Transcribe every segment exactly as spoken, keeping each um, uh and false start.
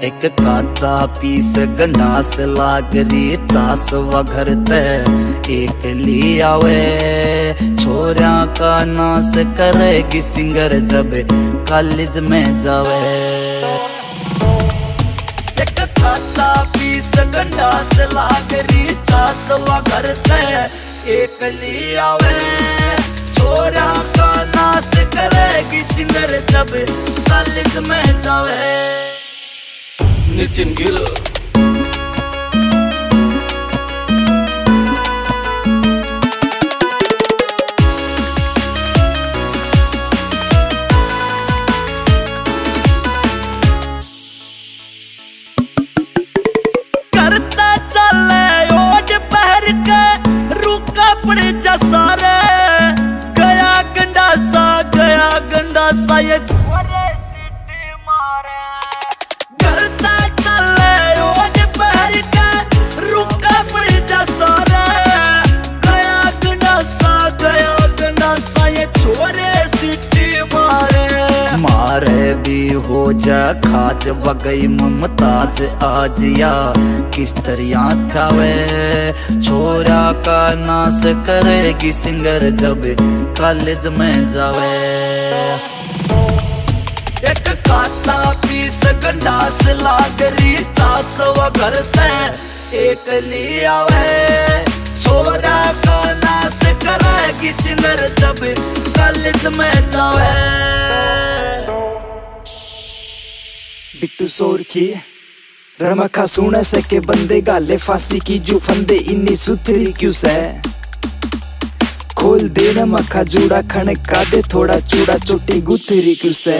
एक काचा पीस गंडास लागरी चास वघर ते एक ली आवे छोरा का नाश करेगी सिंगर जब कॉलेज में जावे। एक काचा पीस गंडास लागरी चास वघर ते एक ली आवे छोरा का नाश करेगी सिंगर जब कॉलेज में जावे। नितिन गिल करता चले ओज पहर के रुका पड़ जा सारे गया गंडासा गया गंडासा ये मारे भी हो जा खाज वगई ममताज आज या किस तरह थावे छोरा का नाश करेगी सिंगर जब कॉलेज में जावे। एक काता पीस गंडास लागरी चास वघर ते एक ली आवे छोरा का नाश करेगी सिंगर जब कॉलेज में जावे। बिट्टू सोरखी रमखा सुन सके बंदे गाले फांसी की जो फंदे इन्नी सुथरी क्यों से खोल दे रमखा जूड़ा खणका दे थोड़ा चूड़ा चोटी गुथरी क्यों से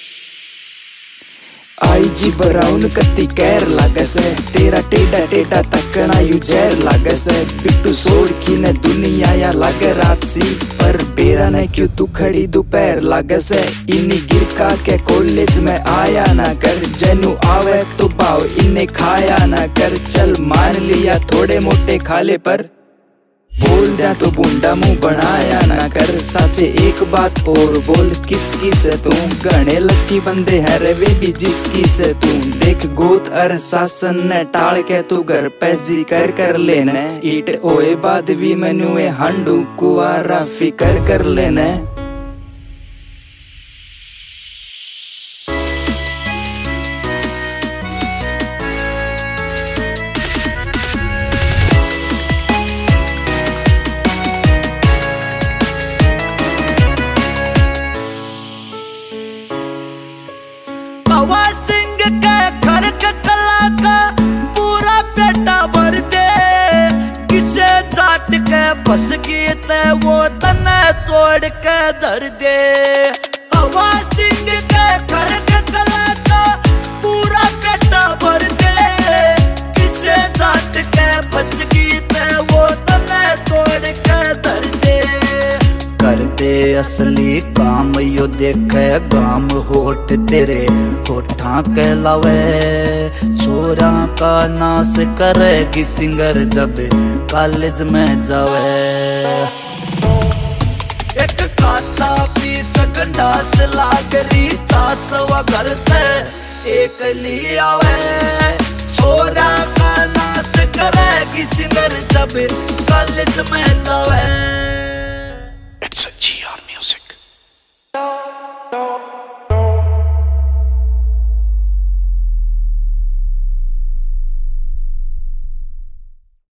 आई जी ब्राउन कत्ती कैर लागे से तेरा टेढ़ा टेढ़ा तकना यू जहर लागे से। बिट्टू सोरखी ने दुनिया या लागे रात सी पर बेरा ने क्यों तू खड़ी दोपहर लागे से। इन्हीं गिर का के कॉलेज में आया ना कर जनु आवे तो भाव इन्हें खाया ना कर। चल मान लिया थोड़े मोटे खाले पर बोल दिया तो बूंदा मुंह बनाया ना कर। साचे एक बात और बोल किसकी से तू गणे लकी बंदे है रे वे भी जिसकी से तू देख गोत अर शासन ने टाल के तू घर पे जी कर कर लेने ईट ओए बाद भी मनुए हांडू कुआरा फिकर कर लेने। सिंह के घर के कला का पूरा पेटा भर दे किसे चाट के फंस गई ते वो तने तोड़ के धर दे। हवा सिंह के घर के कला का पूरा पेटा भर दे किसे चाट के फंस गई ते वो तने तोड़ के धर दे। करते असली काम यो देखे गाम होठ तेरे होठा के लावे छोरा का नाश करेगी सिंगर जब कॉलेज में जावे। एक काता पीस गंडास लागरी चास वघर ते एक ली आवे छोरा का नाश करेगी सिंगर जब कॉलेज में जावे। It's a G R music.